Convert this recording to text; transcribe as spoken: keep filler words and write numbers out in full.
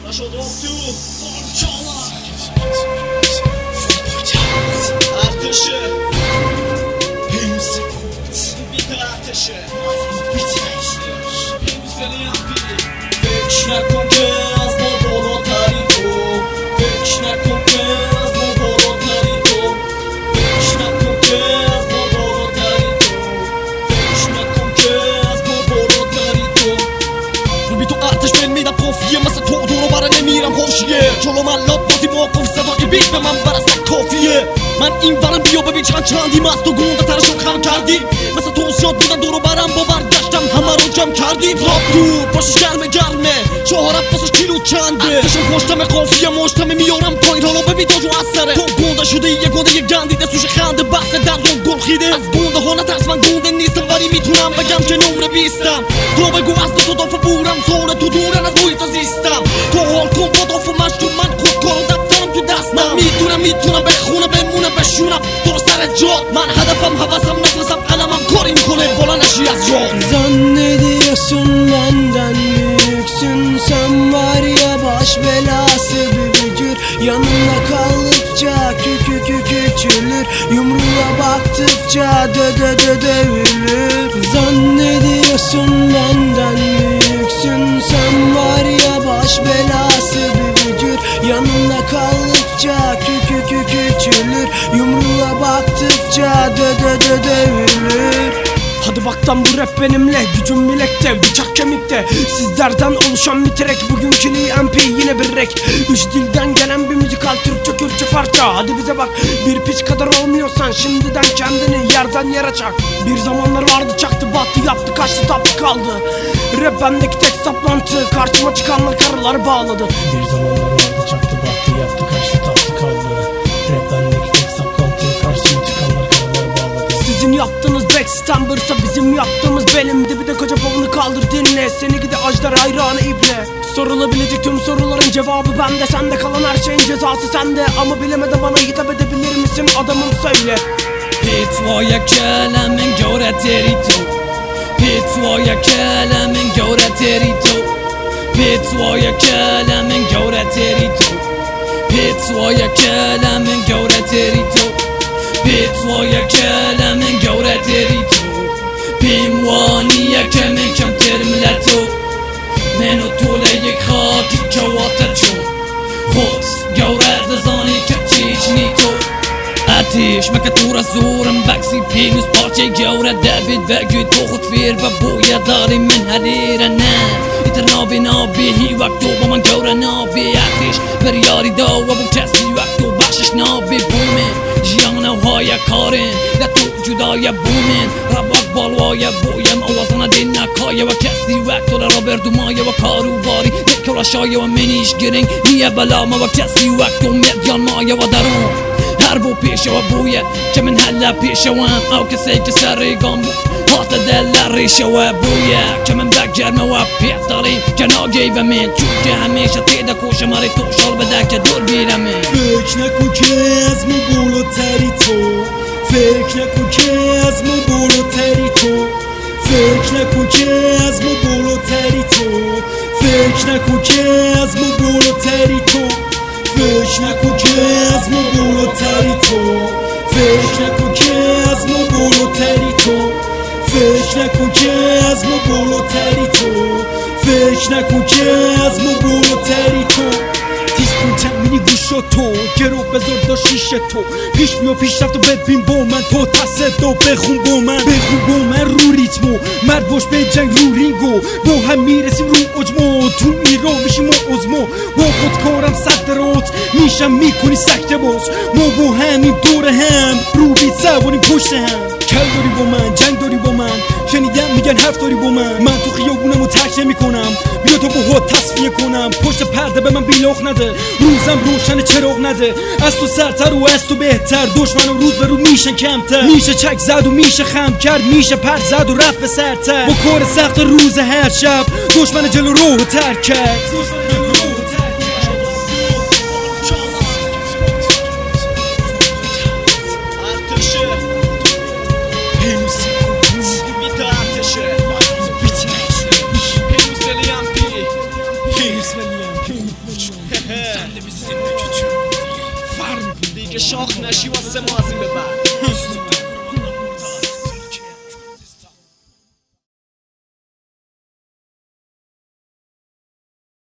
Taş oldu oktu. Parçalar. Artışı. Biter ateşi. Seni yapayım. Вечна конкуренция, болотарито. Вечна конкуренция, болотарито. Вечна конкуренция, болотарито. Вечna konkurrens, болотарито. Ruby to artish men midam kofie massa tådor och bara nemiram hoshie. Jolom allop boti moqof sada i bit men man bara snack kofie. Man invaran biyobe vi chand chandi mast och gonda tar shok ham kardi. Massa to'siyot budan dor och baram ba bargashtam hamma ro jam kardi. Rap tu boshish garme garme چهار افسش کیلو چنده ارتشم پشتم قافیه مشتم میارم پایین حالا ببین داجو اثره تو گنده شده یه گنده یه گندیده سوش خنده بحث در رو گل خیده از گنده ها نترس من گنده نیستم ولی میتونم بگم که نمره بیستم تو بگو از تو داف بورم زونه تو دورن از محیط زیستم تو حال کن با داف مشتون من خودکار و دفترم تو دستم من میتونم میتونم بخونم بمونم بشونم تو رو سر جا من هدفم حواسم نفسم قلمم کاری میکنه بالا نشی از جا zannediyorsun benden büyüksün sen var ya baş belası bir bücür yanında kaldıkça kükü kükü küçülür yumruğa baktıkça dö dö dö dövülür zannediyorsun benden büyüksün sen var ya baş belası bir bücür yanında kaldıkça kükü kükü küçülür yumruğa baktıkça dö dö dö dövülür. Hadi baktan bu rap benimle gücüm bilekte bıçak kemikte sizlerden oluşan bir trek bugünkü M P yine bir rek üç dilden gelen bir müzikal Türkçe Kürtçe parça hadi bize bak bir piç kadar olmuyorsan şimdiden kendini yerden yere çak bir zamanlar vardı çaktı battı yaptı kaçtı taptı kaldı rap bendeki tek saplantı karşıma çıkanlar karılar bağladı bir zamanlar vardı çaktı battı yaptı kaçtı taptı kaldı rap bendeki tek saplantı karşıma çıkanlar karılar bağladı sizin yaptığınız backstamber'sa bizim yaptığımız benim dibi de koca bavunu kaldır dinle seni gide ajdar hayranı ibne sorulabilecek tüm soruların cevabı bende sende kalan her şeyin cezası sende ama bilemeden bana hitap edebilir misin adamım söyle Pitvoya kalamen göre terito Pitvoya kalamen göre terito Pitvoya kalamen göre terito Pitvoya kalamen göre terito Pitvoya kalamen göre terito بإموانية كمن كم ترملتو من طول یک خاطی جواتت چون خوز گورد زانی که چیچ نیتو ارتش مکه تور زورم بکسی پینوس پارچه گورد دوید بگی تو خود فیر و بویا داری من هلیره نه ایتر نابی نابی هی وقتو با من گوره نابی ارتش بریاری دو و بو کسی وقتو بخشش نابی بومن جیانه های کارن ده تو جدای بومن رباک بالوای بویم اوازانه دینکای و کسی وقتو را بردومای و کاروباری نکل شای و منیش گرنگ نیه بلامه و کسی وقتو مدیان مایه و درون هر بو پیشه و بویه که من هلا پیشه و هم او کسی که سریگان بو هات دل ریشه و بویه که من بگرمه و پیتاریم که ناگی و من چون که همیشه تیده کوشه ماری تو شال بده که دور بیرمه فکر نکن که از مو بالاتری تو فکر نکن که از مو بالاتری تو فکر نکن که از مو بالاتری تو فکر نکن که از مو بالاتری تو فکر نکن که از مو بالاتری تو فکر نکن که از مو بالاتری تو فکر نکن که از مو بالاتری تو فکر نکن که از مو بالاتری تو دیسپونتم مینی گوشو تو گرو بذار دا شیشه تو پیش میو پیش رفت و ببین با من تو تصد و بخون با من بخون با من رو ریتمو مرد باش به جنگ رو رینگو با هم میرسیم رو اجمو تو ایران میشیم و ازمو با خود کارم صد درات میشم میکنی سکته باز ما با همیم دور هم رو بیت سواریم پشت هم کل داری با من جنگ داری با من شنیدم میگن حرف داری با من من تو خیابونم و ترک نمی کنم بیا تو با خود تصفیه کنم پشت پرده به من بیلاخ نده روزم روشن چراغ نده از تو سرتر و از تو بهتر دشمن و روز به رو میشه کمتر میشه چک زد و میشه خم کرد میشه پر زد و رفت به سرتر با کار سخت روز هر شب دشمن جلو رو ترک کرد Peace. زندگی تو دیگه فر میکنه دیگه شاخ نشی واسه ما از این به بعد